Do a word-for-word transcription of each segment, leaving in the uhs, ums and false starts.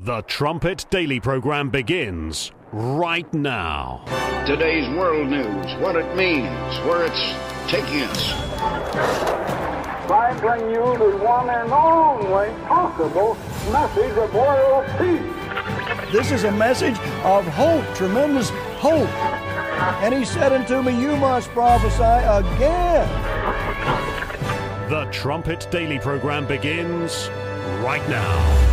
The Trumpet Daily program begins right now. Today's world news, what it means, where it's taking us. I bring you the one and only possible message of world peace. This is a message of hope, tremendous hope. And he said unto me, you must prophesy again. The Trumpet Daily program begins right now.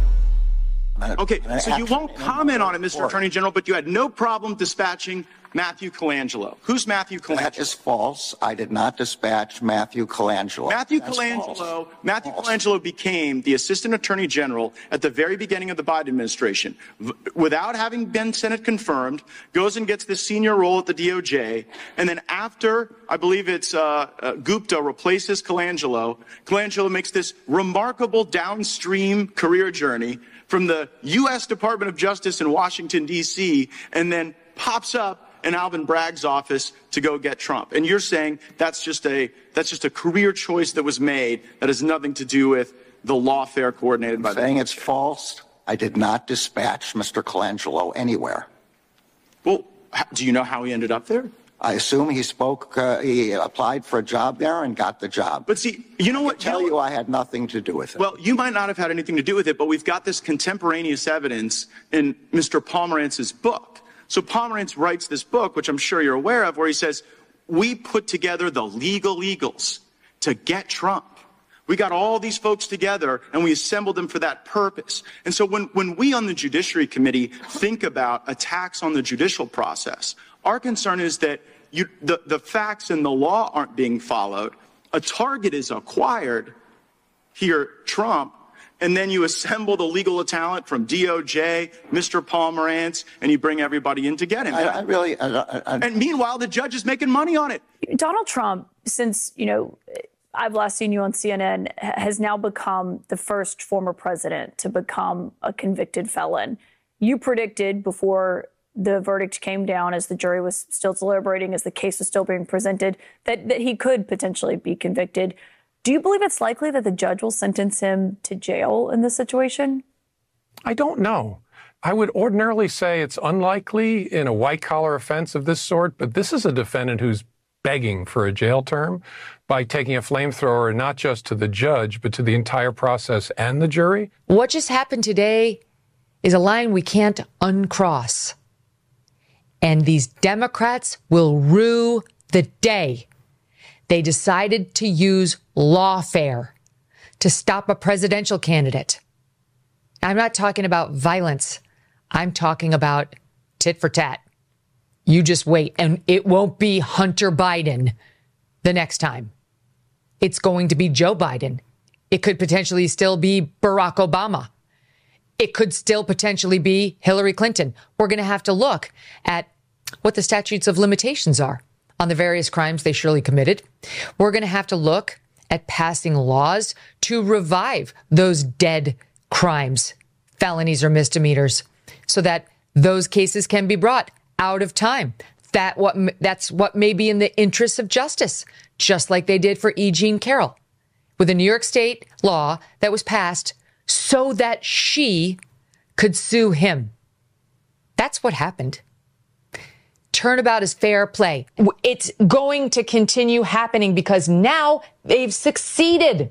Okay, so you won't comment on it, Mister Attorney General, but you had no problem dispatching Matthew Colangelo. Who's Matthew Colangelo? That is false. I did not dispatch Matthew Colangelo. Matthew That's Colangelo, false. Matthew false. Colangelo became the Assistant Attorney General at the very beginning of the Biden administration. V- without having been Senate confirmed, goes and gets this senior role at the D O J, and then after, I believe it's uh, uh, Gupta replaces Colangelo, Colangelo makes this remarkable downstream career journey from the U S Department of Justice in Washington, D C, and then pops up in Alvin Bragg's office to go get Trump. And you're saying that's just a that's just a career choice that was made that has nothing to do with the lawfare coordinated by I'm the saying it's false. I did not dispatch Mister Colangelo anywhere. Well, do you know how he ended up there? I assume he spoke, uh, he applied for a job there and got the job. But see, you know I what? tell you, know, you I had nothing to do with it. Well, you might not have had anything to do with it, but we've got this contemporaneous evidence in Mister Pomerantz's book. So Pomerantz writes this book, which I'm sure you're aware of, where he says, we put together the legal eagles to get Trump. We got all these folks together and we assembled them for that purpose. And so when, when we on the Judiciary Committee think about attacks on the judicial process, our concern is that you, the, the facts and the law aren't being followed. A target is acquired, here, Trump, and then you assemble the legal talent from D O J, Mister Pomerantz, and you bring everybody in to get him. I, I really... I, I, I, and meanwhile, the judge is making money on it. Donald Trump, since, you know, I've last seen you on C N N, has now become the first former president to become a convicted felon. You predicted before the verdict came down, as the jury was still deliberating, as the case was still being presented, that, that he could potentially be convicted. Do you believe it's likely that the judge will sentence him to jail in this situation? I don't know. I would ordinarily say it's unlikely in a white-collar offense of this sort, but this is a defendant who's begging for a jail term by taking a flamethrower not just to the judge, but to the entire process and the jury. What just happened today is a line we can't uncross. And these Democrats will rue the day they decided to use lawfare to stop a presidential candidate. I'm not talking about violence. I'm talking about tit for tat. You just wait, and it won't be Hunter Biden the next time. It's going to be Joe Biden. It could potentially still be Barack Obama. It could still potentially be Hillary Clinton. We're going to have to look at what the statutes of limitations are on the various crimes they surely committed. We're going to have to look at passing laws to revive those dead crimes, felonies or misdemeanors, so that those cases can be brought out of time. That what that's what may be in the interests of justice, just like they did for E. Jean Carroll with a New York State law that was passed so that she could sue him. That's what happened. Turnabout is fair play. It's going to continue happening because now they've succeeded.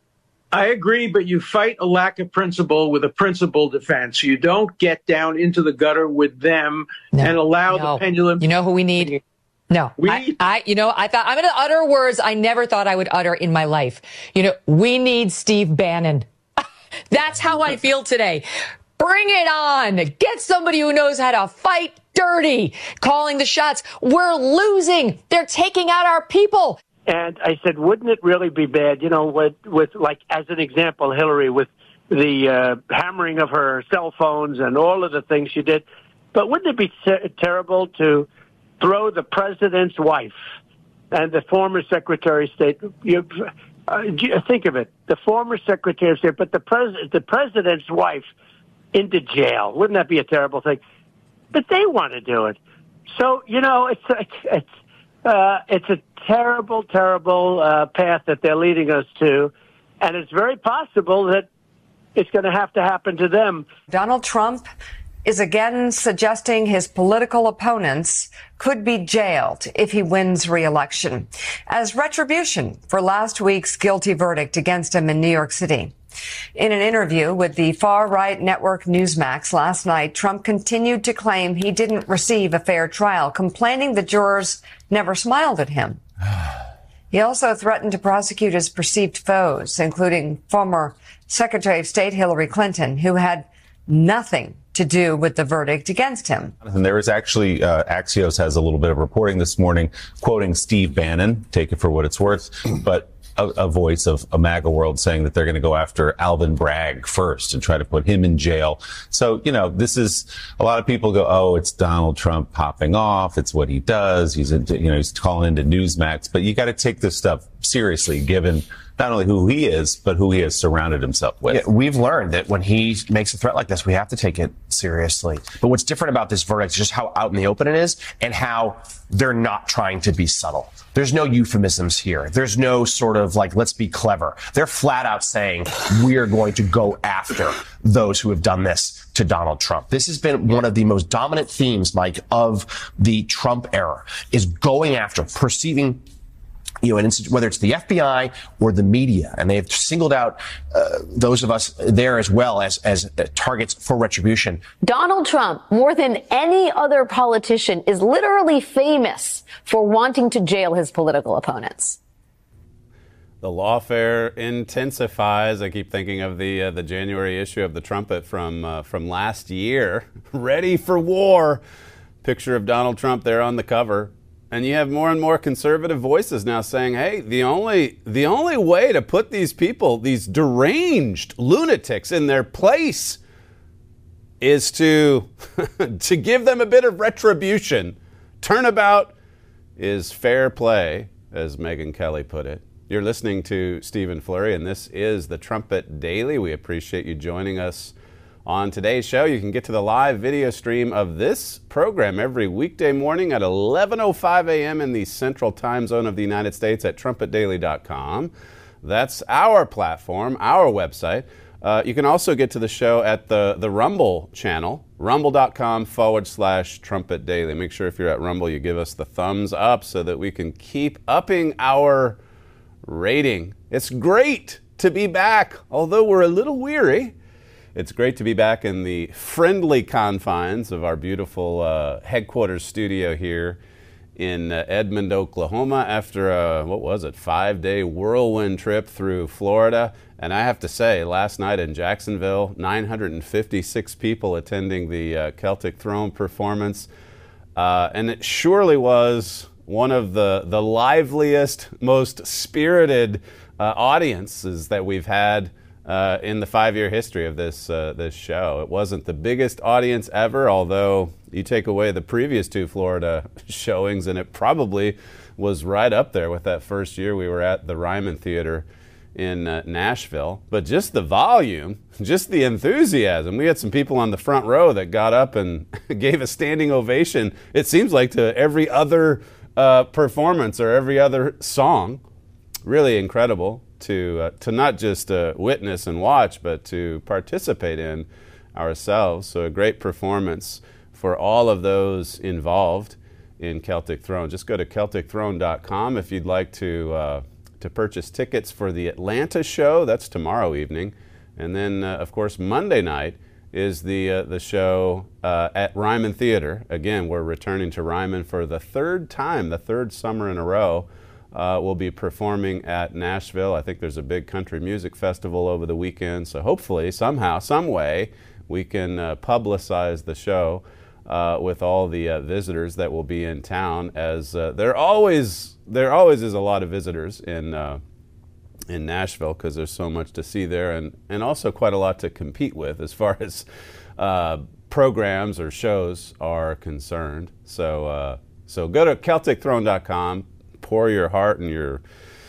I agree, but you fight a lack of principle with a principled defense. You don't get down into the gutter with them no, and allow no. the pendulum. You know who we need? No, we, I, I, you know, I thought I'm going to utter words I never thought I would utter in my life. You know, we need Steve Bannon. That's how I feel today. Bring it on. Get somebody who knows how to fight dirty, calling the shots. We're losing. They're taking out our people. And I said, wouldn't it really be bad, you know, with, with like, as an example, Hillary, with the uh, hammering of her cell phones and all of the things she did. But wouldn't it be ter- terrible to throw the president's wife and the former Secretary of State, you, uh, think of it, the former Secretary of State, but the, pres- the president's wife into jail? Wouldn't that be a terrible thing? But they want to do it. So, you know, it's it's, it's Uh, it's a terrible, terrible uh, path that they're leading us to. And it's very possible that it's going to have to happen to them. Donald Trump is again suggesting his political opponents could be jailed if he wins re-election as retribution for last week's guilty verdict against him in New York City. In an interview with the far-right network Newsmax last night, Trump continued to claim he didn't receive a fair trial, complaining the jurors never smiled at him. He also threatened to prosecute his perceived foes, including former Secretary of State Hillary Clinton, who had nothing to do with the verdict against him. And there is actually, uh, Axios has a little bit of reporting this morning, quoting Steve Bannon, take it for what it's worth, but a, a voice of a MAGA world saying that they're going to go after Alvin Bragg first and try to put him in jail. So, you know, this is, a lot of people go, oh, it's Donald Trump popping off. It's what he does. He's, a, you know, he's calling into Newsmax, but you got to take this stuff seriously, given not only who he is, but who he has surrounded himself with. Yeah, we've learned that when he makes a threat like this, we have to take it seriously. But what's different about this verdict is just how out in the open it is and how they're not trying to be subtle. There's no euphemisms here. There's no sort of like, let's be clever. They're flat out saying we are going to go after those who have done this to Donald Trump. This has been one of the most dominant themes, Mike, of the Trump era, is going after, perceiving, you know, whether it's the F B I or the media, and they have singled out uh, those of us there as well as as targets for retribution. Donald Trump, more than any other politician, is literally famous for wanting to jail his political opponents. The lawfare intensifies. I keep thinking of the uh, the January issue of the Trumpet from uh, from last year. Ready for war. Picture of Donald Trump there on the cover. And you have more and more conservative voices now saying, hey, the only the only way to put these people, these deranged lunatics in their place is to, to give them a bit of retribution. Turnabout is fair play, as Megyn Kelly put it. You're listening to Stephen Flurry, and this is the Trumpet Daily. We appreciate you joining us on today's show. You can get to the live video stream of this program every weekday morning at eleven oh five a.m. in the central time zone of the United States at trumpet daily dot com. That's our platform, our website. Uh, you can also get to the show at the, the Rumble channel, rumble.com forward slash Trumpet Daily. Make sure if you're at Rumble, you give us the thumbs up so that we can keep upping our rating. It's great to be back, although we're a little weary. It's great to be back in the friendly confines of our beautiful uh, headquarters studio here in uh, Edmond, Oklahoma, after a, what was it, five-day whirlwind trip through Florida. And I have to say, last night in Jacksonville, nine hundred fifty-six people attending the uh, Celtic Throne performance. Uh, and it surely was one of the, the liveliest, most spirited uh, audiences that we've had Uh, in the five-year history of this uh, this show. It wasn't the biggest audience ever, although you take away the previous two Florida showings, and it probably was right up there with that first year we were at the Ryman Theater in uh, Nashville. But just the volume, just the enthusiasm. We had some people on the front row that got up and gave a standing ovation, it seems like, to every other uh, performance or every other song. Really incredible to uh, to not just uh, witness and watch, but to participate in ourselves. So a great performance for all of those involved in Celtic Throne. Just go to celtic throne dot com if you'd like to uh, to purchase tickets for the Atlanta show. That's tomorrow evening, and then uh, of course Monday night is the uh, the show uh, at Ryman Theater. Again, we're returning to Ryman for the third time, the third summer in a row. Uh, we'll be performing at Nashville. I think there's a big country music festival over the weekend, so hopefully, somehow, some way, we can uh, publicize the show uh, with all the uh, visitors that will be in town, as uh, there always there always is a lot of visitors in uh, in Nashville because there's so much to see there, and, and also quite a lot to compete with as far as uh, programs or shows are concerned. So, uh, so go to celtic throne dot com. Pour your heart and your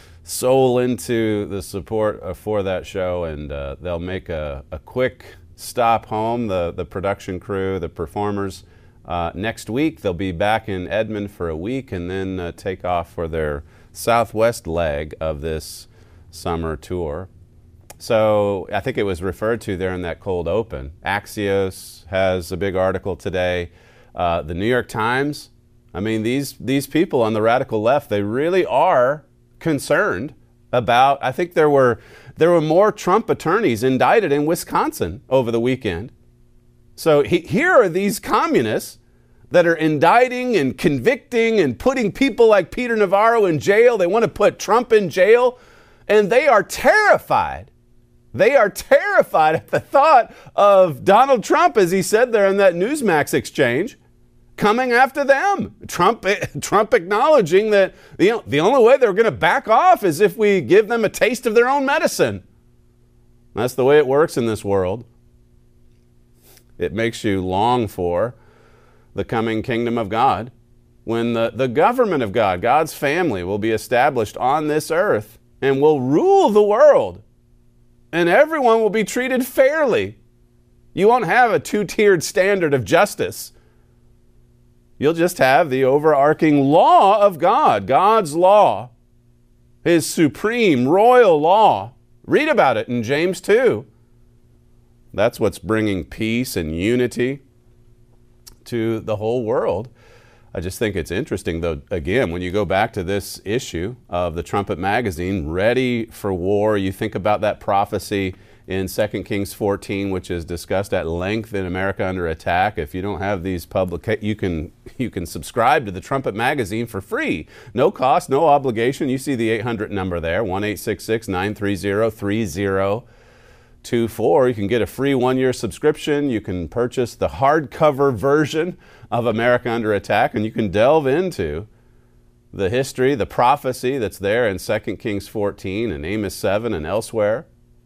soul into the support uh, for that show, and uh, they'll make a, a quick stop home, the, the production crew, the performers. Uh, next week, they'll be back in Edmond for a week and then uh, take off for their southwest leg of this summer tour. So I think it was referred to there in that cold open. Axios has a big article today. Uh, the New York Times, I mean, these these people on the radical left, they really are concerned about, I think there were there were more Trump attorneys indicted in Wisconsin over the weekend. So he, here are these communists that are indicting and convicting and putting people like Peter Navarro in jail. They want to put Trump in jail, and they are terrified. They are terrified at the thought of Donald Trump, as he said there in that Newsmax exchange, coming after them. Trump Trump acknowledging that you know, the only way they're going to back off is if we give them a taste of their own medicine. That's the way it works in this world. It makes you long for the coming kingdom of God, when the, the government of God, God's family, will be established on this earth and will rule the world. And everyone will be treated fairly. You won't have a two-tiered standard of justice. You'll just have the overarching law of God, God's law, his supreme royal law. Read about it in James two. That's what's bringing peace and unity to the whole world. I just think it's interesting, though, again, when you go back to this issue of the Trumpet magazine, ready for war, you think about that prophecy in Second Kings fourteen, which is discussed at length in America Under Attack. If you don't have these public, you can you can subscribe to the Trumpet magazine for free. No cost, no obligation. You see the eight hundred number there, one eight six six, nine three zero, three zero two four. You can get a free one-year subscription. You can purchase the hardcover version of America Under Attack, and you can delve into the history, the prophecy that's there in Second Kings fourteen and Amos seven and elsewhere.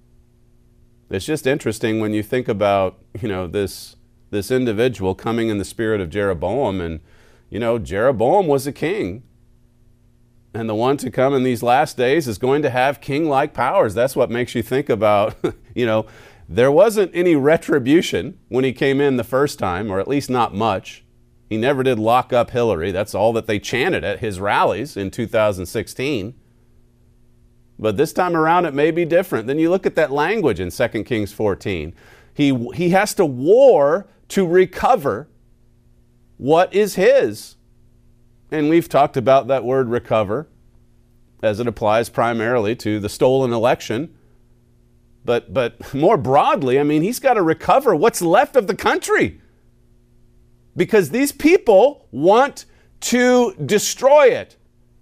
It's just interesting when you think about, you know, this this individual coming in the spirit of Jeroboam, and, you know, Jeroboam was a king. And the one to come in these last days is going to have king-like powers. That's what makes you think about, you know, there wasn't any retribution when he came in the first time, or at least not much. He never did lock up Hillary. That's all that they chanted at his rallies in two thousand sixteen. But this time around, it may be different. Then you look at that language in Second Kings fourteen. He, he has to war to recover what is his. And we've talked about that word recover as it applies primarily to the stolen election. But, but more broadly, I mean, he's got to recover what's left of the country. Because these people want to destroy it.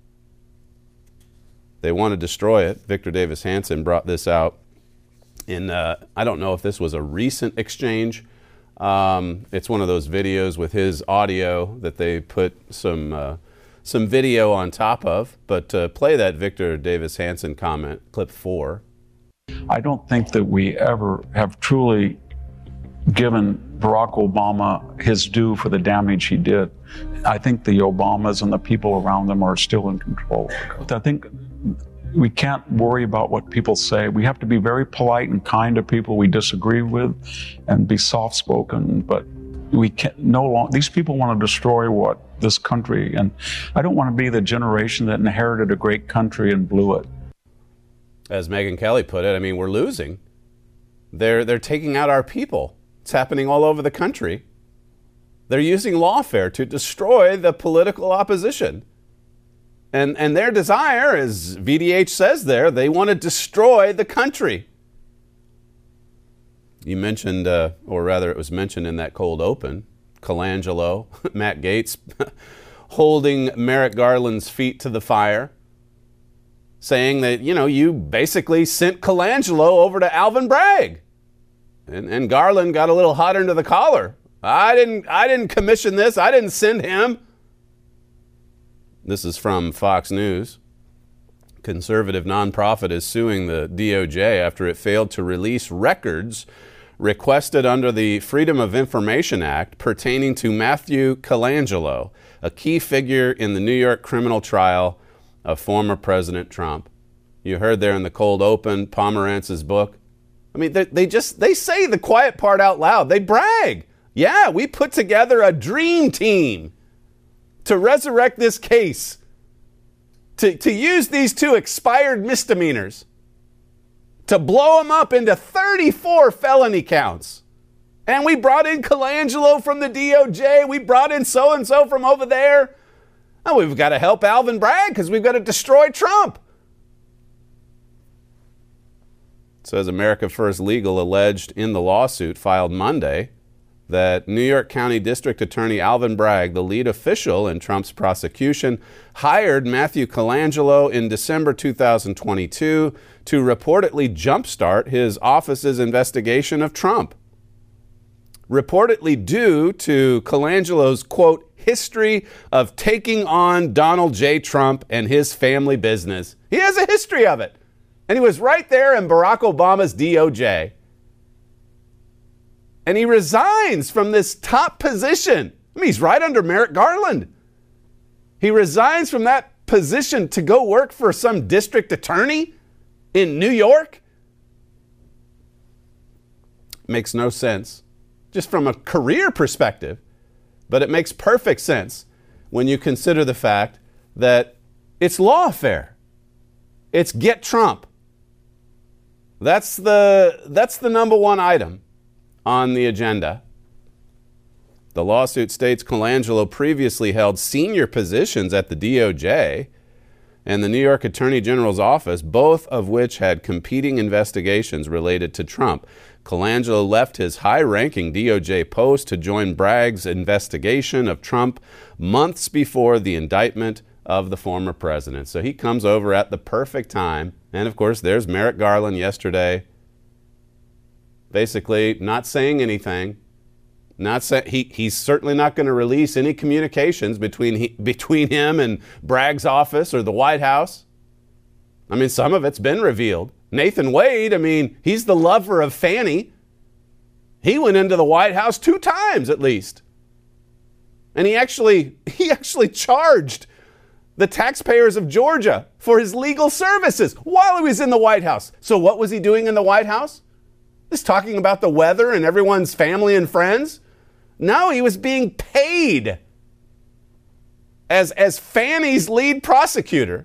They want to destroy it. Victor Davis Hanson brought this out in, uh, I don't know if this was a recent exchange. Um, it's one of those videos with his audio that they put some uh, some video on top of. But uh, play that Victor Davis Hanson comment, clip four. I don't think that we ever have truly given Barack Obama his due for the damage he did. I think the Obamas and the people around them are still in control. I think we can't worry about what people say. We have to be very polite and kind to people we disagree with and be soft-spoken, but we can't no longer, these people want to destroy what this country, and I don't want to be the generation that inherited a great country and blew it. As Megyn Kelly put it, I mean, we're losing. They're they're taking out our people. It's happening all over the country. They're using lawfare to destroy the political opposition. And and their desire, as V D H says there, they want to destroy the country. You mentioned, uh, or rather it was mentioned in that cold open, Colangelo, Matt Gaetz, holding Merrick Garland's feet to the fire, saying that, you know, you basically sent Colangelo over to Alvin Bragg. And, and Garland got a little hot under the collar. I didn't, I didn't commission this. I didn't send him. This is from Fox News. Conservative nonprofit is suing the D O J after it failed to release records requested under the Freedom of Information Act pertaining to Matthew Colangelo, a key figure in the New York criminal trial of former President Trump. You heard there in the cold open, Pomerantz's book. I mean, they, they just, they say the quiet part out loud. They brag. Yeah, we put together a dream team to resurrect this case, to, to use these two expired misdemeanors to blow them up into thirty-four felony counts. And we brought in Colangelo from the D O J. We brought in so-and-so from over there. Oh, we've got to help Alvin Bragg because we've got to destroy Trump. Says America First Legal alleged in the lawsuit filed Monday that New York County District Attorney Alvin Bragg, the lead official in Trump's prosecution, hired Matthew Colangelo in December two thousand twenty-two to reportedly jumpstart his office's investigation of Trump. Reportedly due to Colangelo's, quote, history of taking on Donald J. Trump and his family business. He has a history of it. And he was right there in Barack Obama's D O J. And he resigns from this top position. I mean, he's right under Merrick Garland. He resigns from that position to go work for some district attorney in New York. Makes no sense, just from a career perspective. But it makes perfect sense when you consider the fact that it's lawfare. It's get Trump. That's the, that's the number one item on the agenda. The lawsuit states Colangelo previously held senior positions at the D O J and the New York Attorney General's office, both of which had competing investigations related to Trump. Colangelo left his high-ranking D O J post to join Bragg's investigation of Trump months before the indictment of the former president. So he comes over at the perfect time. And, of course, there's Merrick Garland yesterday, basically not saying anything. Not say, he, he's certainly not going to release any communications between he, between him and Bragg's office or the White House. I mean, some of it's been revealed. Nathan Wade, I mean, he's the lover of Fannie. He went into the White House two times at least. And he actually he actually charged the taxpayers of Georgia for his legal services while he was in the White House. So what was he doing in the White House? Just talking about the weather and everyone's family and friends? No, he was being paid as, as Fannie's lead prosecutor.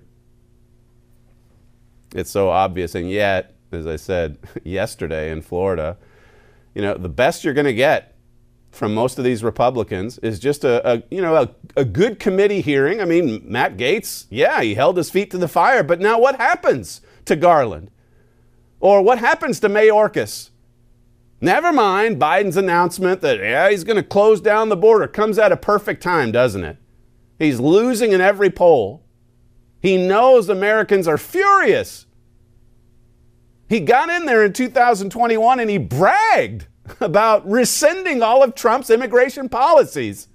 It's so obvious, and yet, as I said yesterday in Florida, you know, the best you're going to get from most of these Republicans is just a, a you know, a, a good committee hearing. I mean, Matt Gaetz, yeah, he held his feet to the fire, but now what happens to Garland? Or what happens to Mayorkas? Never mind Biden's announcement that, yeah, he's going to close down the border. Comes at a perfect time, doesn't it? He's losing in every poll. He knows Americans are furious. He got in there in two thousand twenty-one and he bragged about rescinding all of Trump's immigration policies.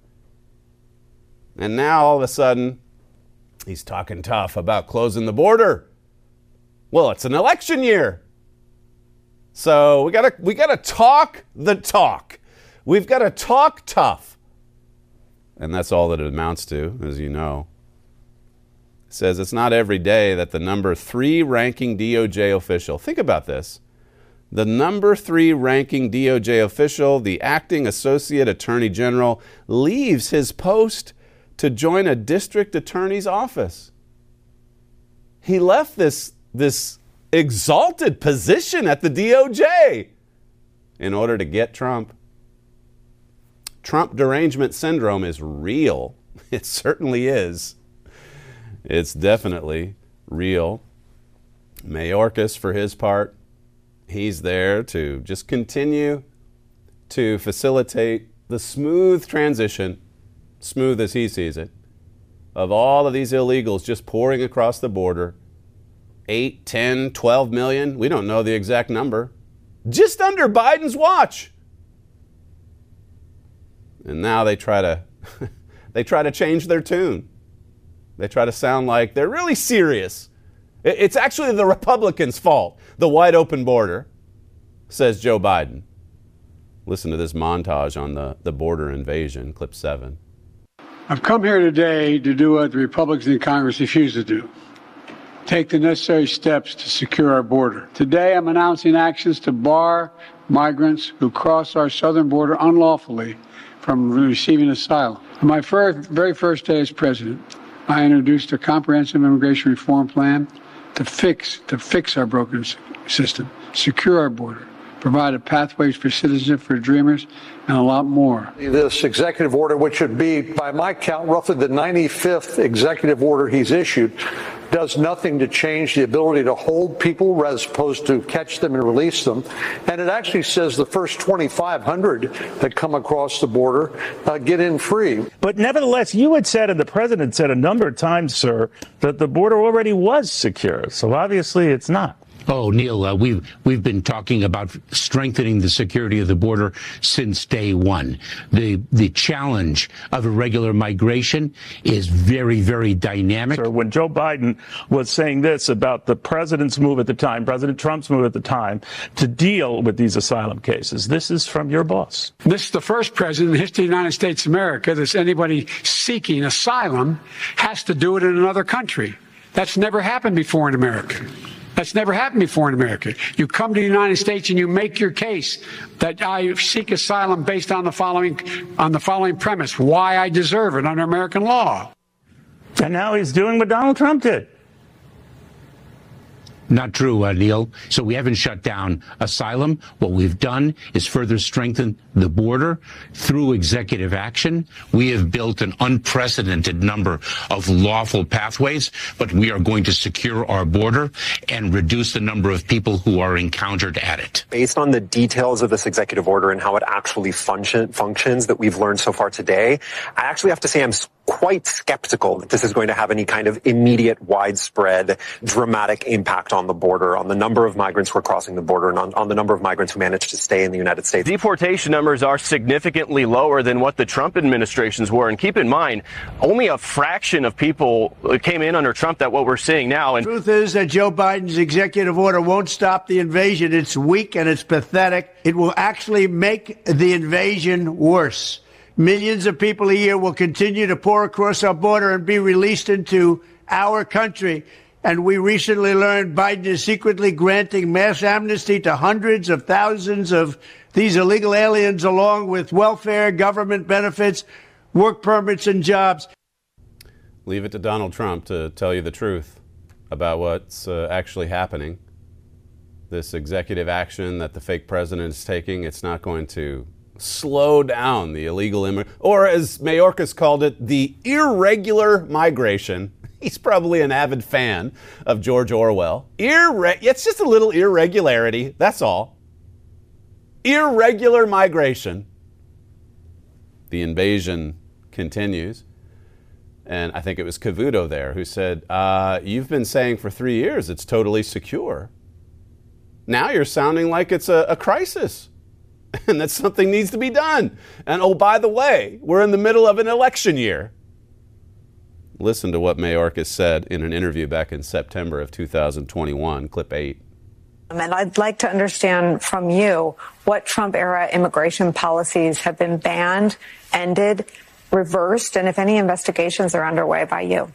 And now all of a sudden, he's talking tough about closing the border. Well, it's an election year. So we gotta we gotta talk the talk. We've got to talk tough. And that's all that it amounts to, as you know. It says it's not every day that the number three ranking D O J official, think about this, the number three ranking D O J official, the acting associate attorney general, leaves his post to join a district attorney's office. He left this, this exalted position at the D O J in order to get Trump. Trump derangement syndrome is real. It certainly is. It's definitely real. Mayorkas, for his part, he's there to just continue to facilitate the smooth transition, smooth as he sees it, of all of these illegals just pouring across the border. Eight, ten, twelve million, we don't know the exact number, just under Biden's watch. And now they try to they try to change their tune. They try to sound like they're really serious. It's actually the Republicans' fault, the wide open border, says Joe Biden. Listen to this montage on the, the border invasion, clip seven. I've come here today to do what the Republicans in Congress refuse to do. Take the necessary steps to secure our border. Today, I'm announcing actions to bar migrants who cross our southern border unlawfully from receiving asylum. On my first, very first day as president, I introduced a comprehensive immigration reform plan to fix to fix our broken system, secure our border, provide pathways for citizenship for dreamers, and a lot more. This executive order, which would be, by my count, roughly the ninety-fifth executive order he's issued, does nothing to change the ability to hold people as opposed to catch them and release them. And it actually says the first twenty-five hundred that come across the border uh, get in free. But nevertheless, you had said, and the president said a number of times, sir, that the border already was secure. So obviously it's not. Oh, Neil, uh, we've we've been talking about strengthening the security of the border since day one. The the challenge of irregular migration is very, very dynamic. Sir, when Joe Biden was saying this about the president's move at the time, President Trump's move at the time, to deal with these asylum cases, this is from your boss. This is the first president in the history of the United States of America that anybody seeking asylum has to do it in another country. That's never happened before in America. That's never happened before in America. You come to the United States and you make your case that I seek asylum based on the following on the following premise: why I deserve it under American law. And now he's doing what Donald Trump did. Not true, uh, Neil. So we haven't shut down asylum. What we've done is further strengthen the border through executive action. We have built an unprecedented number of lawful pathways, but we are going to secure our border and reduce the number of people who are encountered at it. Based on the details of this executive order and how it actually function, functions that we've learned so far today, I actually have to say I'm quite skeptical that this is going to have any kind of immediate, widespread, dramatic impact on the border, on the number of migrants who are crossing the border, and on, on the number of migrants who manage to stay in the United States. Deportation numbers are significantly lower than what the Trump administrations were. And keep in mind, only a fraction of people came in under Trump that what we're seeing now. And the truth is that Joe Biden's executive order won't stop the invasion. It's weak and it's pathetic. It will actually make the invasion worse. Millions of people a year will continue to pour across our border and be released into our country. And we recently learned Biden is secretly granting mass amnesty to hundreds of thousands of these illegal aliens, along with welfare, government benefits, work permits, and jobs. Leave it to Donald Trump to tell you the truth about what's uh, actually happening. This executive action that the fake president is taking, it's not going to slow down the illegal immigration, or as Mayorkas called it, the irregular migration. He's probably an avid fan of George Orwell. Irre- it's just a little irregularity, that's all. Irregular migration. The invasion continues. And I think it was Cavuto there who said, uh, you've been saying for three years it's totally secure. Now you're sounding like it's a, a crisis. And that something needs to be done. And oh, by the way, we're in the middle of an election year. Listen to what Mayorkas said in an interview back in September of two thousand twenty-one, clip eight. And I'd like to understand from you what Trump-era immigration policies have been banned, ended, reversed, and if any investigations are underway by you.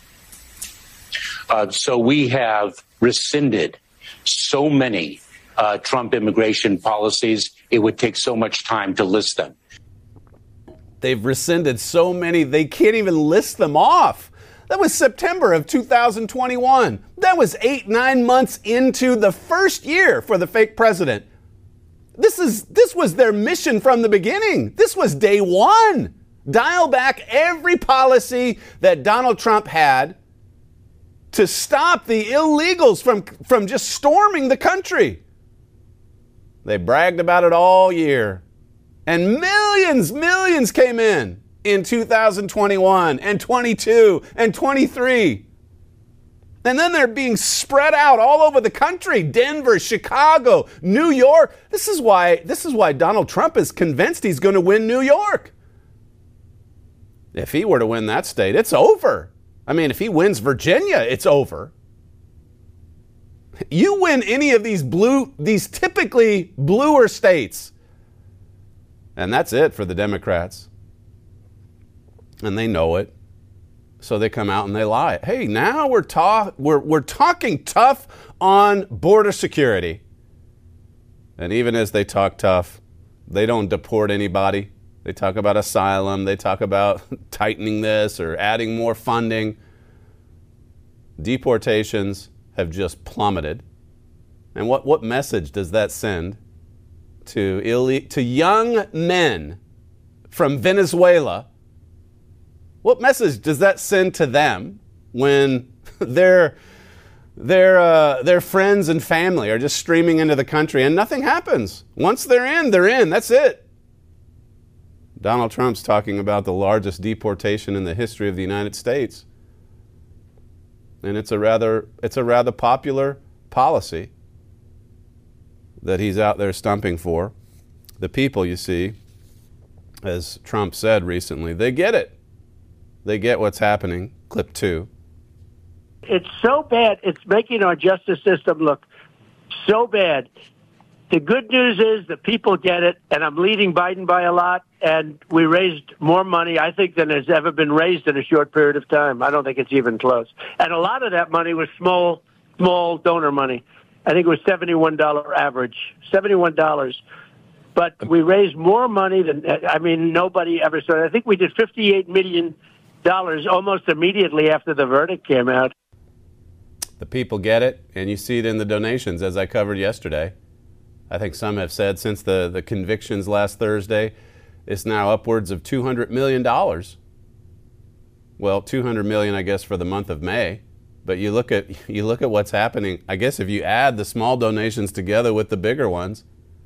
Uh, so we have rescinded so many Uh, Trump immigration policies, it would take so much time to list them. They've rescinded so many, they can't even list them off. That was September of two thousand twenty-one. That was eight, nine months into the first year for the fake president. This is this was their mission from the beginning. This was day one. Dial back every policy that Donald Trump had to stop the illegals from, from just storming the country. They bragged about it all year. And millions, millions came in in two thousand twenty-one and twenty-two and twenty-three. And then they're being spread out all over the country. Denver, Chicago, New York. This is why, this is why Donald Trump is convinced he's going to win New York. If he were to win that state, it's over. I mean, if he wins Virginia, it's over. You win any of these blue, these typically bluer states, and that's it for the Democrats. And they know it. So they come out and they lie. Hey, now we're talk we're we're talking tough on border security. And even as they talk tough, they don't deport anybody. They talk about asylum, they talk about tightening this or adding more funding. Deportations have just plummeted. And what, what message does that send to, Ill- to young men from Venezuela? What message does that send to them when their, their, uh, their friends and family are just streaming into the country and nothing happens? Once they're in, they're in. That's it. Donald Trump's talking about the largest deportation in the history of the United States. And it's a rather, it's a rather popular policy that he's out there stumping for. The people, you see, as Trump said recently, they get it. They get what's happening. Clip two. It's so bad. It's making our justice system look so bad. The good news is that people get it, and I'm leading Biden by a lot, and we raised more money, I think, than has ever been raised in a short period of time. I don't think it's even close. And a lot of that money was small, small donor money. I think it was seventy-one dollars average, seventy-one dollars. But we raised more money than, I mean, nobody ever saw. I think we did fifty-eight million dollars almost immediately after the verdict came out. The people get it, and you see it in the donations, as I covered yesterday. I think some have said since the, the convictions last Thursday, it's now upwards of two hundred million dollars. Well, two hundred million dollars, I guess, for the month of May. But you look at you look at what's happening. I guess if you add the small donations together with the bigger ones,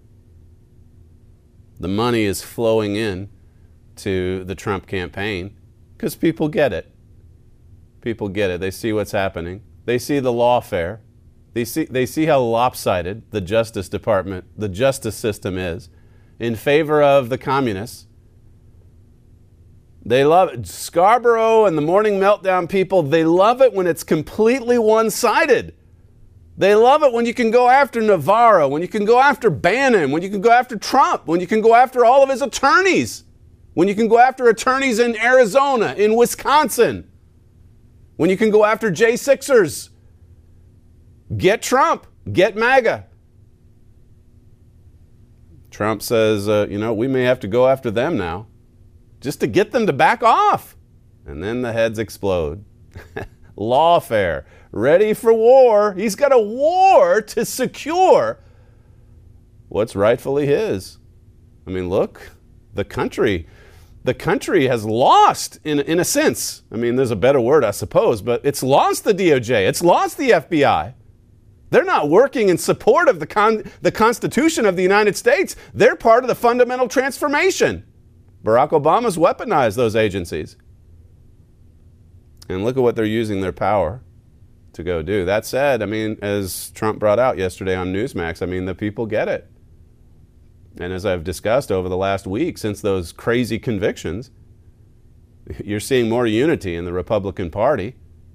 the money is flowing in to the Trump campaign because people get it. People get it. They see what's happening. They see the lawfare. They see they see how lopsided the Justice Department, the justice system is in favor of the communists. They love it. Scarborough and the Morning Meltdown people, they love it when it's completely one-sided. They love it when you can go after Navarro, when you can go after Bannon, when you can go after Trump, when you can go after all of his attorneys, when you can go after attorneys in Arizona, in Wisconsin, when you can go after J sixers. Get Trump. Get MAGA. Trump says, uh, you know, we may have to go after them now, just to get them to back off. And then the heads explode. Lawfare. Ready for war. He's got a war to secure what's rightfully his. I mean, look, the country, the country has lost in, in a sense. I mean, there's a better word, I suppose, but it's lost the D O J. It's lost the F B I. They're not working in support of the, con- the Constitution of the United States. They're part of the fundamental transformation. Barack Obama's weaponized those agencies. And look at what they're using their power to go do. That said, I mean, as Trump brought out yesterday on Newsmax, I mean, the people get it. And as I've discussed over the last week, since those crazy convictions, you're seeing more unity in the Republican Party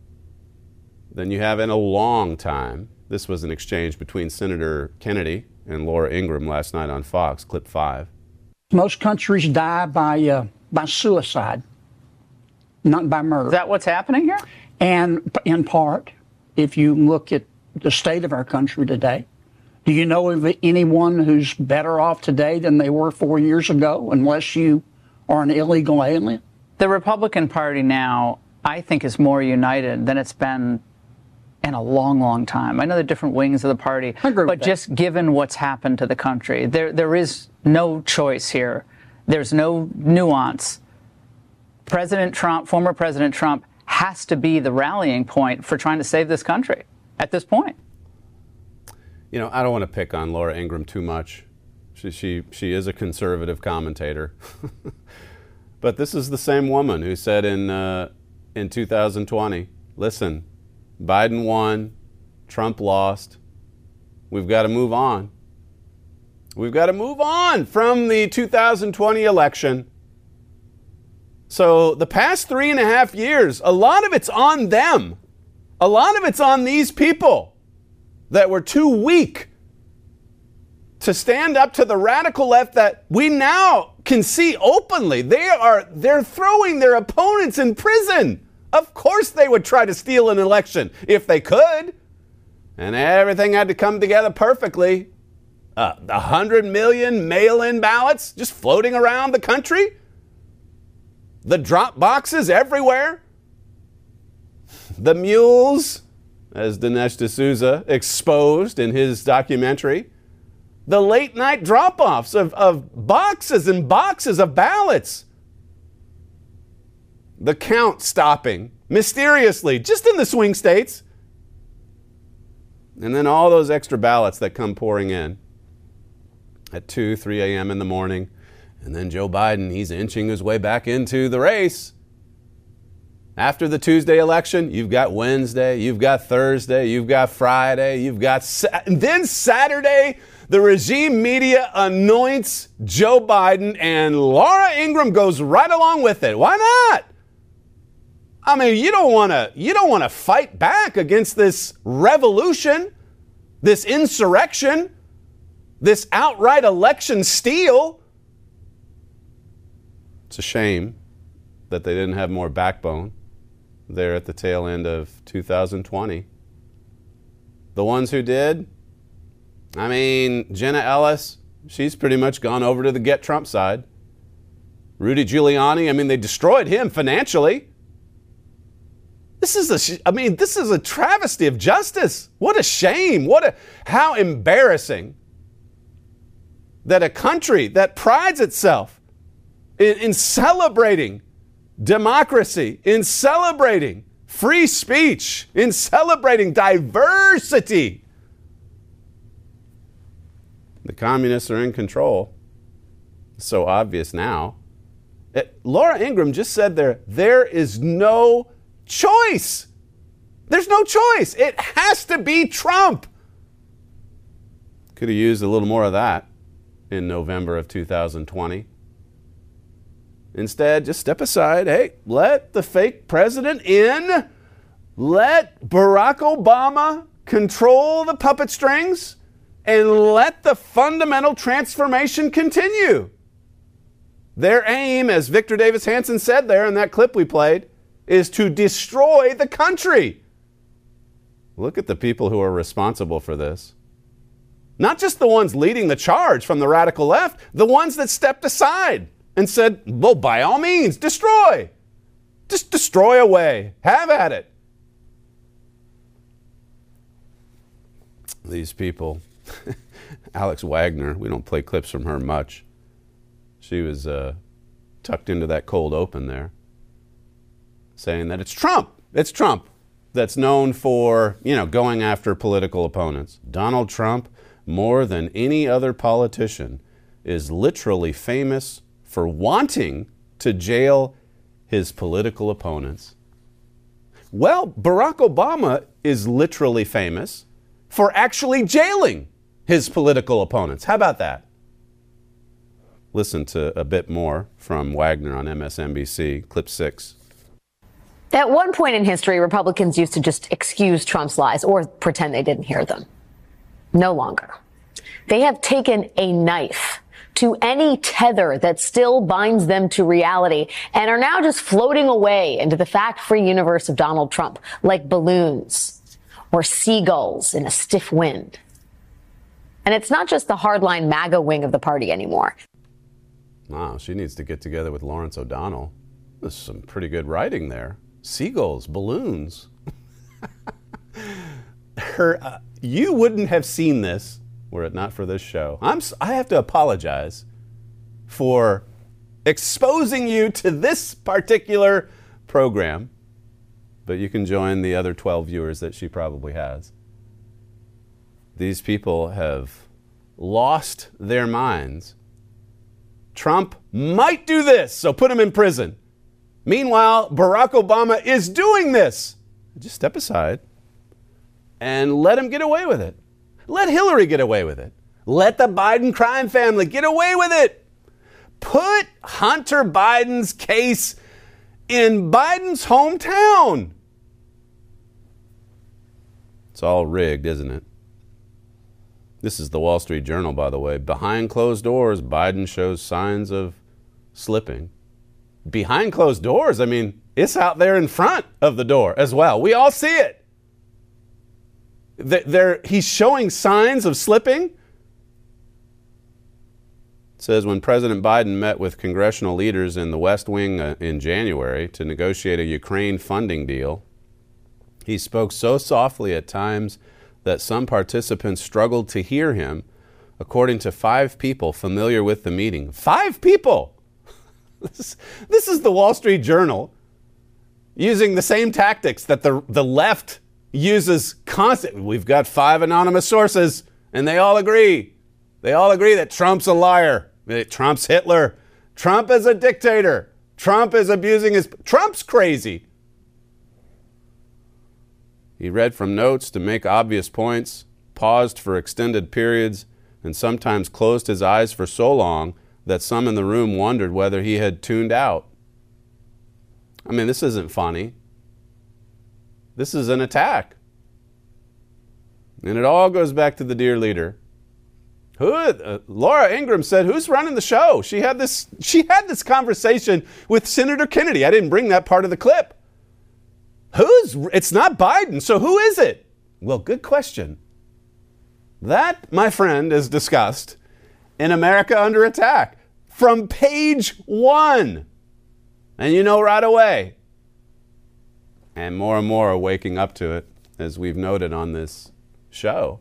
than you have in a long time. This was an exchange between Senator Kennedy and Laura Ingraham last night on Fox, clip five. Most countries die by uh, by suicide, not by murder. Is that what's happening here? And in part, if you look at the state of our country today, do you know of anyone who's better off today than they were four years ago, unless you are an illegal alien? The Republican Party now, I think, is more united than it's been in a long, long time. I know the different wings of the party, but just given what's happened to the country, there there is no choice here. There's no nuance. President Trump, former President Trump, has to be the rallying point for trying to save this country at this point. You know, I don't want to pick on Laura Ingraham too much. She she she is a conservative commentator. But this is the same woman who said in uh, in two thousand twenty, listen, Biden won, Trump lost. We've got to move on. We've got to move on from the two thousand twenty election. So the past three and a half years, a lot of it's on them. A lot of it's on these people that were too weak to stand up to the radical left that we now can see openly. They are, they're throwing their opponents in prison. Of course they would try to steal an election if they could. And everything had to come together perfectly. Uh, one hundred million mail-in ballots just floating around the country. The drop boxes everywhere. The mules as Dinesh D'Souza exposed in his documentary, the late night drop-offs of, of boxes and boxes of ballots. The count stopping mysteriously just in the swing states. And then all those extra ballots that come pouring in at two, three a.m. in the morning. And then Joe Biden, he's inching his way back into the race. After the Tuesday election, you've got Wednesday, you've got Thursday, you've got Friday, you've got... Sa- and then Saturday, the regime media anoints Joe Biden and Laura Ingraham goes right along with it. Why not? I mean, you don't want to you don't want to fight back against this revolution, this insurrection, this outright election steal. It's a shame that they didn't have more backbone there at the tail end of two thousand twenty. The ones who did, I mean, Jenna Ellis, she's pretty much gone over to the Get Trump side. Rudy Giuliani, I mean, they destroyed him financially. This is a, I mean, this is a travesty of justice. What a shame. What a, how embarrassing that a country that prides itself in, in celebrating democracy, in celebrating free speech, in celebrating diversity. The communists are in control. It's so obvious now. It, Laura Ingraham just said there, there is no choice. There's no choice. It has to be Trump. Could have used a little more of that in November of two thousand twenty. Instead, just step aside. Hey, let the fake president in. Let Barack Obama control the puppet strings and let the fundamental transformation continue. Their aim, as Victor Davis Hanson said there in that clip we played, is to destroy the country. Look at the people who are responsible for this. Not just the ones leading the charge from the radical left, the ones that stepped aside and said, well, by all means, destroy. Just destroy away. Have at it. These people, Alex Wagner, we don't play clips from her much. She was uh, tucked into that cold open there, saying that it's Trump. It's Trump that's known for, you know, going after political opponents. Donald Trump, more than any other politician, is literally famous for wanting to jail his political opponents. Well, Barack Obama is literally famous for actually jailing his political opponents. How about that? Listen to a bit more from Wagner on M S N B C, clip six. At one point in history, Republicans used to just excuse Trump's lies or pretend they didn't hear them. No longer. They have taken a knife to any tether that still binds them to reality and are now just floating away into the fact-free universe of Donald Trump like balloons or seagulls in a stiff wind. And it's not just the hardline MAGA wing of the party anymore. Wow, she needs to get together with Lawrence O'Donnell. There's some pretty good writing there. Seagulls, balloons. Her, uh, you wouldn't have seen this were it not for this show. I'm, I have to apologize for exposing you to this particular program, but you can join the other twelve viewers that she probably has. These people have lost their minds. Trump might do this, so put him in prison. Meanwhile, Barack Obama is doing this. Just step aside and let him get away with it. Let Hillary get away with it. Let the Biden crime family get away with it. Put Hunter Biden's case in Biden's hometown. It's all rigged, isn't it? This is the Wall Street Journal, by the way. Behind closed doors, Biden shows signs of slipping. Behind closed doors, I mean, it's out there in front of the door as well. We all see it. They're, he's showing signs of slipping. It says when President Biden met with congressional leaders in the West Wing uh, in January to negotiate a Ukraine funding deal, He spoke so softly at times that some participants struggled to hear him, according to five people familiar with the meeting. Five people! This, this is the Wall Street Journal using the same tactics that the, the left uses constantly. We've got five anonymous sources, and they all agree. They all agree that Trump's a liar. Trump's Hitler. Trump is a dictator. Trump is abusing his... Trump's crazy. He read from notes to make obvious points, paused for extended periods, and sometimes closed his eyes for so long that some in the room wondered whether he had tuned out. I mean, this isn't funny. This is an attack. And it all goes back to the dear leader. Who? Uh, Laura Ingraham said, "Who's running the show?" She had this. She had this conversation with Senator Kennedy. I didn't bring that part of the clip. Who's? It's not Biden. So who is it? Well, good question. That, my friend, is discussed in America Under Attack from page one, and you know right away. And more and more are waking up to it, as we've noted on this show.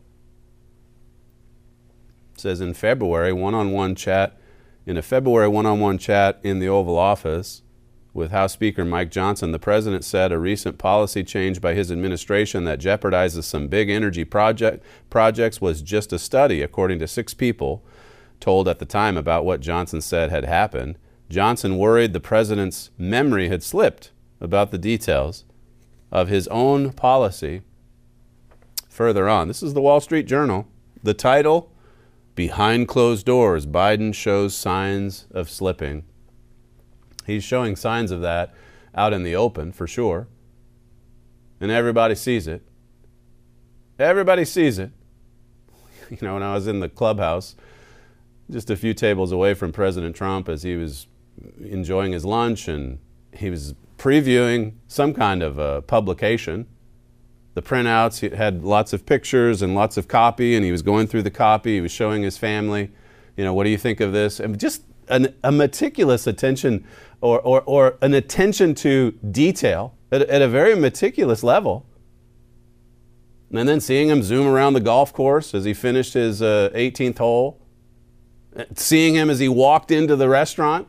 It says in February, one-on-one chat, in a February one-on-one chat in the Oval Office with House Speaker Mike Johnson, the president said a recent policy change by his administration that jeopardizes some big energy project projects was just a study, according to six people told at the time about what Johnson said had happened. Johnson worried the president's memory had slipped about the details of his own policy. Further on, this is the Wall Street Journal. The title, "Behind Closed Doors, Biden Shows Signs of Slipping." He's showing signs of that out in the open, for sure. And everybody sees it. Everybody sees it. You know, when I was in the clubhouse, just a few tables away from President Trump as he was enjoying his lunch and he was previewing some kind of a publication. The printouts, he had lots of pictures and lots of copy, and he was going through the copy. He was showing his family, you know, what do you think of this? And just an, a meticulous attention or, or, or an attention to detail at, at a very meticulous level. And then seeing him zoom around the golf course as he finished his uh, eighteenth hole. Seeing him as he walked into the restaurant.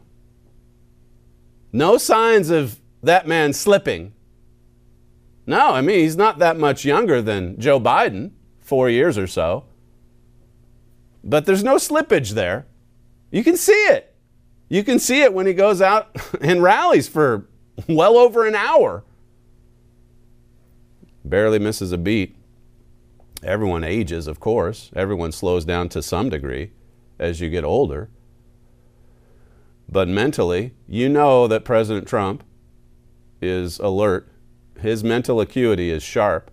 No signs of that man slipping. No, I mean, he's not that much younger than Joe Biden, four years or so. But there's no slippage there. You can see it. You can see it when he goes out and rallies for well over an hour. Barely misses a beat. Everyone ages, of course. Everyone slows down to some degree as you get older. But mentally, you know that President Trump is alert. His mental acuity is sharp.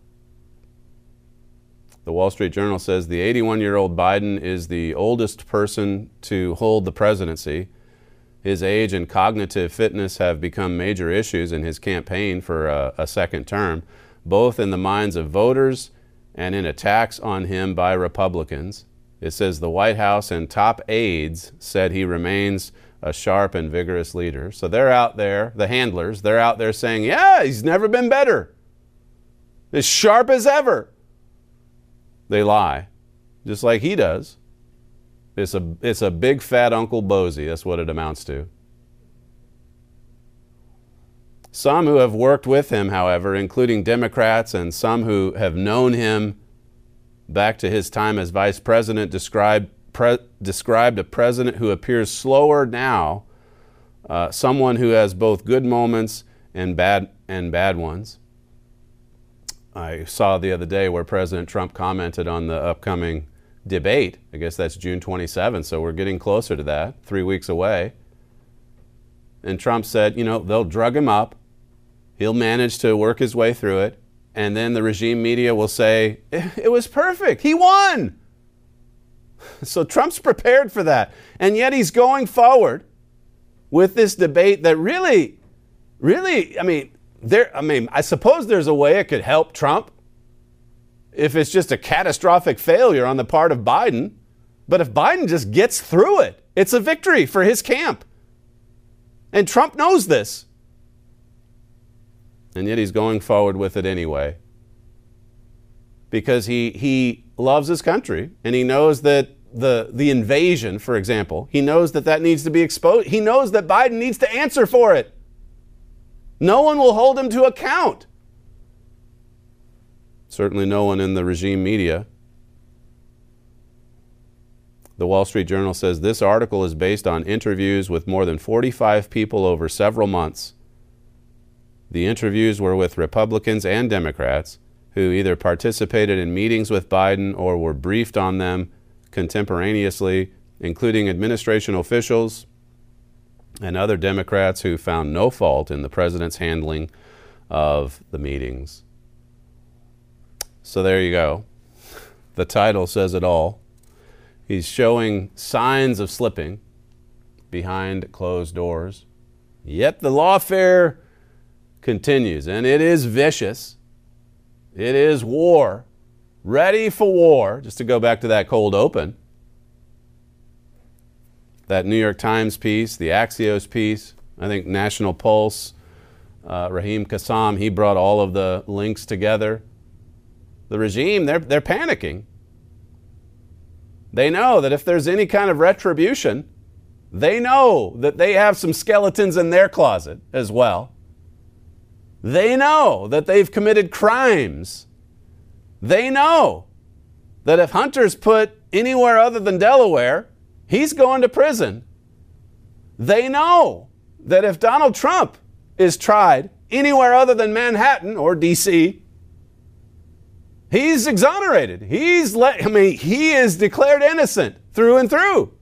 The Wall Street Journal says the eighty-one-year-old Biden is the oldest person to hold the presidency. His age and cognitive fitness have become major issues in his campaign for a, a second term, both in the minds of voters and in attacks on him by Republicans. It says the White House and top aides said he remains a sharp and vigorous leader. So they're out there, the handlers, they're out there saying, yeah, he's never been better. As sharp as ever. They lie, just like he does. It's a, it's a big fat Uncle Bozy. That's what it amounts to. Some who have worked with him, however, including Democrats and some who have known him back to his time as vice president, described, pre, described a president who appears slower now, uh, someone who has both good moments and bad, and bad ones. I saw the other day where President Trump commented on the upcoming debate. I guess that's June twenty-seventh, so we're getting closer to that, three weeks away. And Trump said, you know, they'll drug him up. He'll manage to work his way through it. And then the regime media will say, it was perfect. He won. So Trump's prepared for that. And yet he's going forward with this debate that really, really, I mean, there, I mean, I suppose there's a way it could help Trump if it's just a catastrophic failure on the part of Biden. But if Biden just gets through it, it's a victory for his camp. And Trump knows this. And yet he's going forward with it anyway. because he, he loves his country and he knows that the, the invasion, for example, he knows that that needs to be exposed. He knows that Biden needs to answer for it. No one will hold him to account. Certainly no one in the regime media. The Wall Street Journal says this article is based on interviews with more than forty-five people over several months. The interviews were with Republicans and Democrats who either participated in meetings with Biden or were briefed on them contemporaneously, including administration officials and other Democrats who found no fault in the president's handling of the meetings. So there you go. The title says it all. He's showing signs of slipping behind closed doors. Yet the lawfare continues, and it is vicious. It is war. Ready for war, just to go back to that cold open. That New York Times piece, the Axios piece, I think National Pulse, uh, Raheem Kassam, he brought all of the links together. The regime, they're, they're panicking. They know that if there's any kind of retribution, they know that they have some skeletons in their closet as well. They know that they've committed crimes. They know that if Hunter's put anywhere other than Delaware, he's going to prison. They know that if Donald Trump is tried anywhere other than Manhattan or D C, he's exonerated. He's let, I mean, he is declared innocent through and through.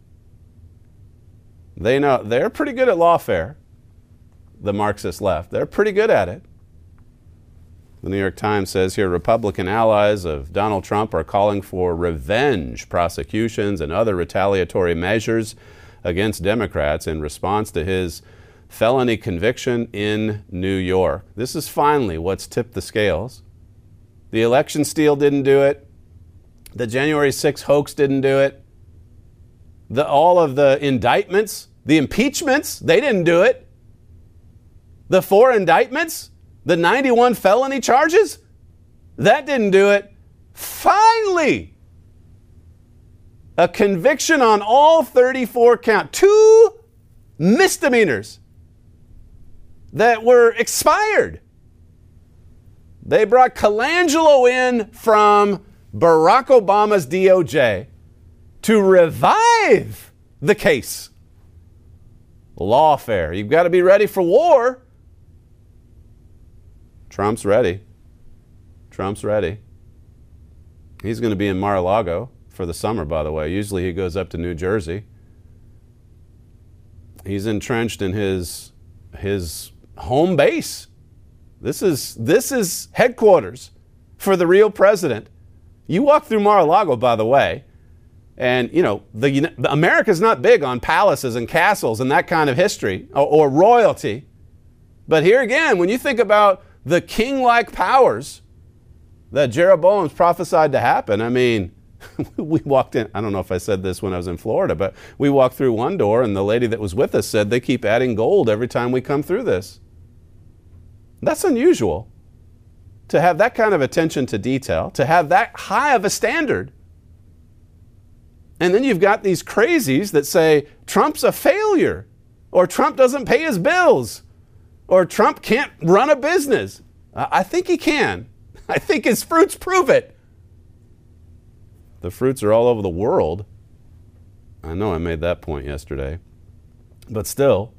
They know they're pretty good at lawfare. The Marxist left. They're pretty good at it. The New York Times says here Republican allies of Donald Trump are calling for revenge prosecutions and other retaliatory measures against Democrats in response to his felony conviction in New York. This is finally what's tipped the scales. The election steal didn't do it. The January sixth hoax didn't do it. The, all of the indictments, the impeachments, they didn't do it. The four indictments, the ninety-one felony charges, that didn't do it. Finally, a conviction on all thirty-four count, two misdemeanors that were expired. They brought Colangelo in from Barack Obama's D O J to revive the case. Lawfare. You've got to be ready for war. Trump's ready. Trump's ready. He's going to be in Mar-a-Lago for the summer, by the way. Usually he goes up to New Jersey. He's entrenched in his, his home base. This is, this is headquarters for the real president. You walk through Mar-a-Lago, by the way, and, you know, the, America's not big on palaces and castles and that kind of history or, or royalty. But here again, when you think about the king-like powers that Jeroboam's prophesied to happen, I mean, we walked in, I don't know if I said this when I was in Florida, but we walked through one door and the lady that was with us said they keep adding gold every time we come through this. That's unusual to have that kind of attention to detail, to have that high of a standard. And then you've got these crazies that say Trump's a failure, or Trump doesn't pay his bills, or Trump can't run a business. I think he can. I think his fruits prove it. The fruits are all over the world. I know I made that point yesterday. But still,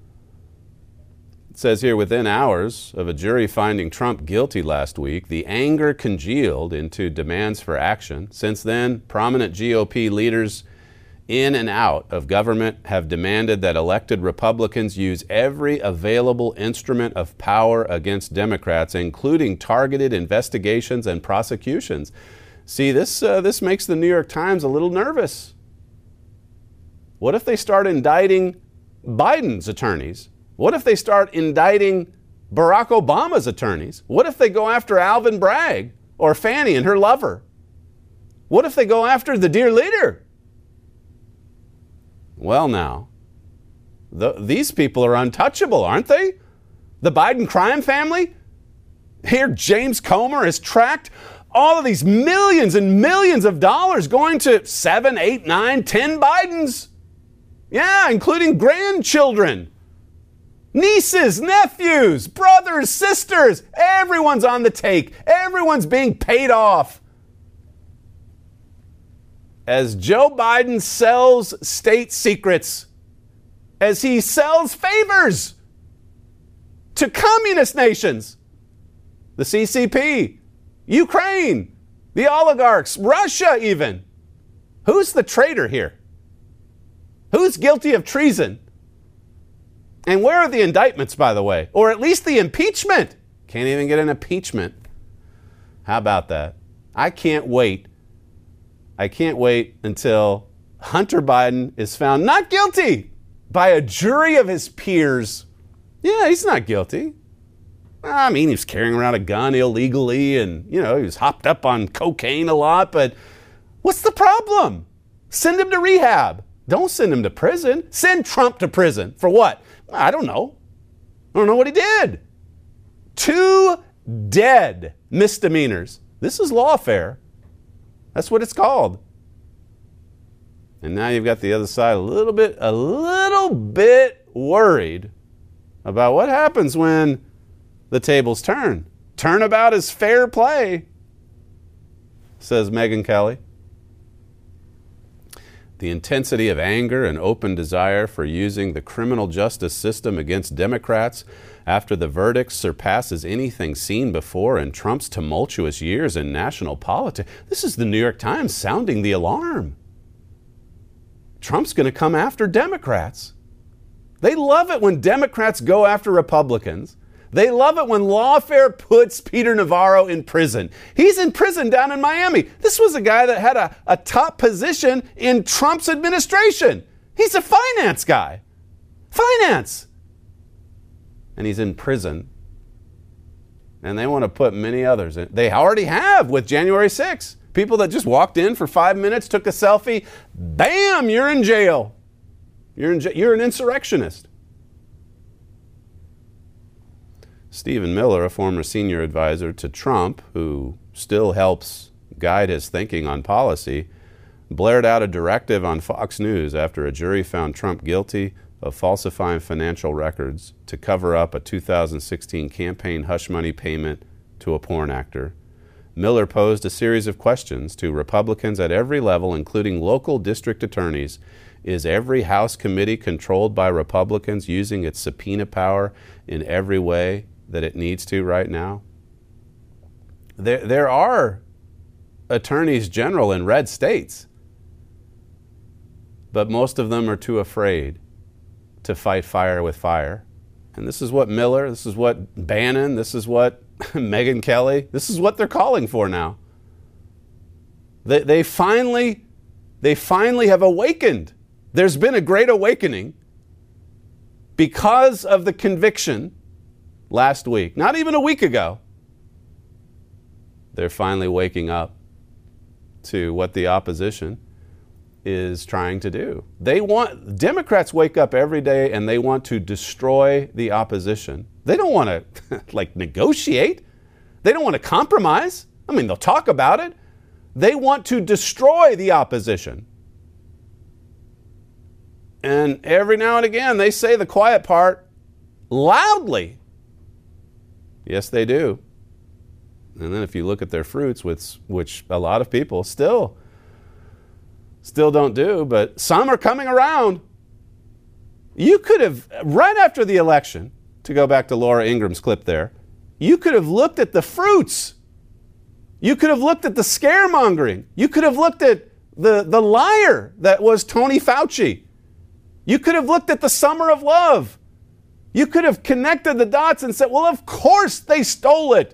it says here, within hours of a jury finding Trump guilty last week, the anger congealed into demands for action. Since then, prominent G O P leaders in and out of government have demanded that elected Republicans use every available instrument of power against Democrats, including targeted investigations and prosecutions. See, this, uh, this makes the New York Times a little nervous. What if they start indicting Biden's attorneys? What if they start indicting Barack Obama's attorneys? What if they go after Alvin Bragg or Fannie and her lover? What if they go after the dear leader? Well, now, the, these people are untouchable, aren't they? The Biden crime family? Here, James Comer has tracked all of these millions and millions of dollars going to seven, eight, nine, ten Bidens. Yeah, including grandchildren, nieces, nephews, brothers, sisters. Everyone's on the take. Everyone's being paid off. As Joe Biden sells state secrets, as he sells favors to communist nations, the C C P, Ukraine, the oligarchs, Russia even. Who's the traitor here? Who's guilty of treason? And where are the indictments, by the way? Or at least the impeachment? Can't even get an impeachment. How about that? I can't wait. I can't wait until Hunter Biden is found not guilty by a jury of his peers. Yeah, he's not guilty. I mean, he was carrying around a gun illegally and, you know, he was hopped up on cocaine a lot, but what's the problem? Send him to rehab. Don't send him to prison. Send Trump to prison. For what? I don't know. I don't know what he did. Two dead misdemeanors. This is lawfare. That's what it's called. And now you've got the other side a little bit, a little bit worried about what happens when the tables turn. Turnabout is fair play, says Megyn Kelly. The intensity of anger and open desire for using the criminal justice system against Democrats after the verdict surpasses anything seen before in Trump's tumultuous years in national politics. This is the New York Times sounding the alarm. Trump's going to come after Democrats. They love it when Democrats go after Republicans. They love it when lawfare puts Peter Navarro in prison. He's in prison down in Miami. This was a guy that had a, a top position in Trump's administration. He's a finance guy. Finance. And he's in prison. And they want to put many others in. They already have with January sixth. People that just walked in for five minutes, took a selfie. Bam, you're in jail. You're, in j- you're an insurrectionist. Stephen Miller, a former senior advisor to Trump, who still helps guide his thinking on policy, blared out a directive on Fox News after a jury found Trump guilty of falsifying financial records to cover up a two thousand sixteen campaign hush money payment to a porn actor. Miller posed a series of questions to Republicans at every level, including local district attorneys. Is every House committee controlled by Republicans using its subpoena power in every way that it needs to right now? There, there are attorneys general in red states, but most of them are too afraid to fight fire with fire. And this is what Miller, this is what Bannon, this is what Megyn Kelly, this is what they're calling for now. They, they finally, they finally have awakened. There's been a great awakening because of the conviction last week, not even a week ago. They're finally waking up to what the opposition is trying to do. They want, Democrats wake up every day and they want to destroy the opposition. They don't want to like negotiate. They don't want to compromise. I mean, they'll talk about it. They want to destroy the opposition. And every now and again, they say the quiet part loudly. Yes, they do. And then if you look at their fruits, which, which a lot of people still, still don't do, but some are coming around. You could have, right after the election, to go back to Laura Ingram's clip there, you could have looked at the fruits. You could have looked at the scaremongering. You could have looked at the, the liar that was Tony Fauci. You could have looked at the summer of love. You could have connected the dots and said, well, of course they stole it.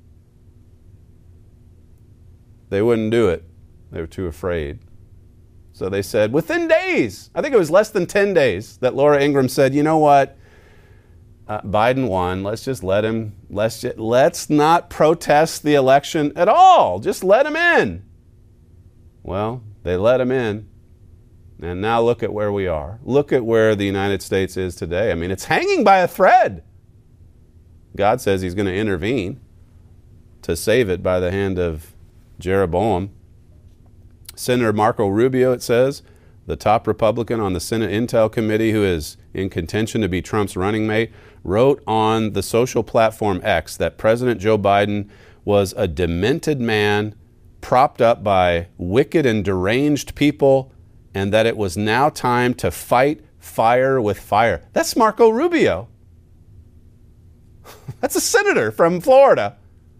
They wouldn't do it. They were too afraid. So they said, within days, I think it was less than ten days, that Laura Ingraham said, you know what? Uh, Biden won. Let's just let him, let's, just, let's not protest the election at all. Just let him in. Well, they let him in. And now look at where we are. Look at where the United States is today. I mean, it's hanging by a thread. God says he's going to intervene to save it by the hand of Jeroboam. Senator Marco Rubio, it says, the top Republican on the Senate Intel Committee, who is in contention to be Trump's running mate, wrote on the social platform X that President Joe Biden was a demented man propped up by wicked and deranged people, and that it was now time to fight fire with fire. That's Marco Rubio. That's a senator from Florida.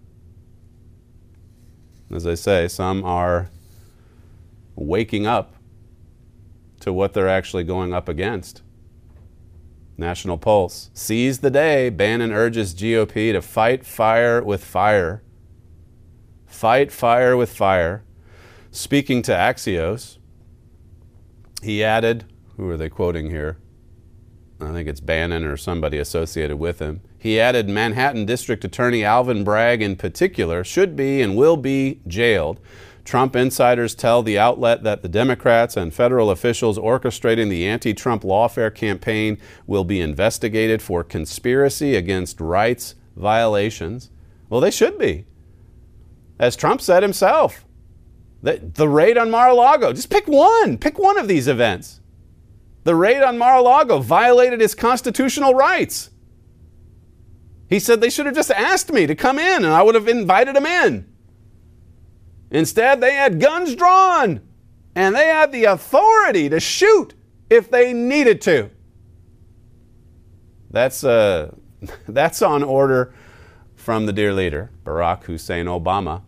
As I say, some are waking up to what they're actually going up against. National Pulse. Seize the day. Bannon urges G O P to fight fire with fire. Fight fire with fire. Speaking to Axios, he added, who are they quoting here? I think it's Bannon or somebody associated with him. He added, Manhattan District Attorney Alvin Bragg in particular should be and will be jailed. Trump insiders tell the outlet that the Democrats and federal officials orchestrating the anti-Trump lawfare campaign will be investigated for conspiracy against rights violations. Well, they should be. As Trump said himself, the, the raid on Mar-a-Lago, just pick one, pick one of these events. The raid on Mar-a-Lago violated his constitutional rights. He said they should have just asked me to come in and I would have invited him in. Instead, they had guns drawn and they had the authority to shoot if they needed to. That's, uh, that's on order from the dear leader, Barack Hussein Obama.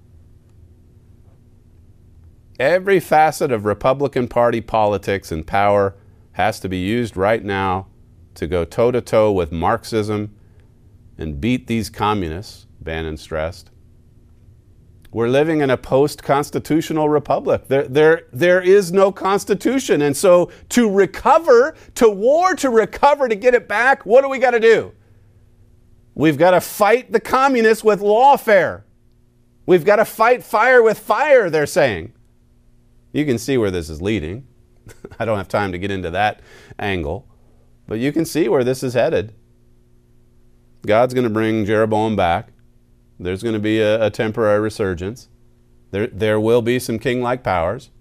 Every facet of Republican Party politics and power has to be used right now to go toe-to-toe with Marxism and beat these communists, Bannon stressed. We're living in a post-constitutional republic. There, there, there is no constitution. And so to recover, to war, to recover, to get it back, what do we got to do? We've got to fight the communists with lawfare. We've got to fight fire with fire, they're saying. You can see where this is leading. I don't have time to get into that angle. But you can see where this is headed. God's going to bring Jeroboam back. There's going to be a, a temporary resurgence. There, there will be some king-like powers.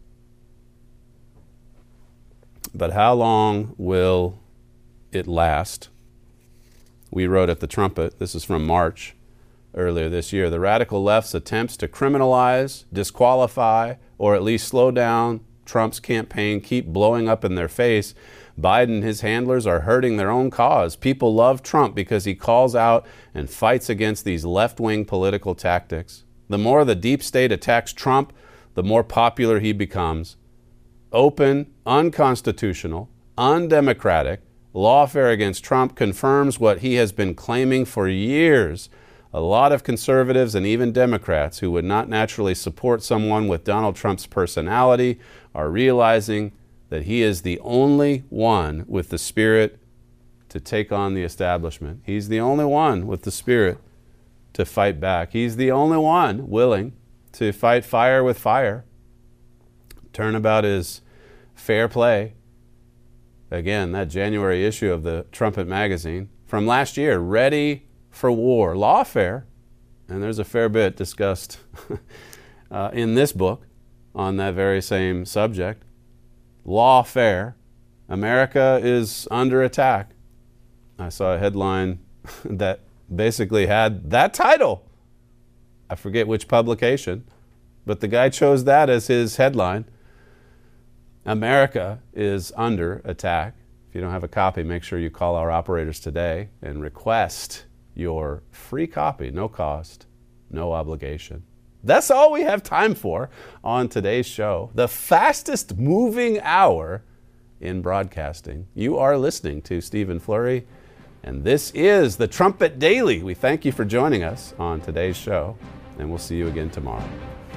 But how long will it last? We wrote at the Trumpet, this is from March earlier this year, the radical left's attempts to criminalize, disqualify, or at least slow down Trump's campaign keep blowing up in their face. Biden and his handlers are hurting their own cause. People love Trump because he calls out and fights against these left-wing political tactics. The more the deep state attacks Trump, the more popular he becomes. Open, unconstitutional, undemocratic, lawfare against Trump confirms what he has been claiming for years. A lot of conservatives and even Democrats who would not naturally support someone with Donald Trump's personality are realizing that he is the only one with the spirit to take on the establishment. He's the only one with the spirit to fight back. He's the only one willing to fight fire with fire. Turnabout is fair play. Again, that January issue of the Trumpet magazine from last year, Ready for War, lawfare. And there's a fair bit discussed uh, in this book on that very same subject. Lawfare. America is under attack. I saw a headline that basically had that title. I forget which publication, but the guy chose that as his headline. America is under attack. If you don't have a copy, make sure you call our operators today and request your free copy, no cost, no obligation. That's all we have time for on today's show. The fastest moving hour in broadcasting. You are listening to Stephen Flurry, and this is the Trumpet Daily. We thank you for joining us on today's show, and we'll see you again tomorrow.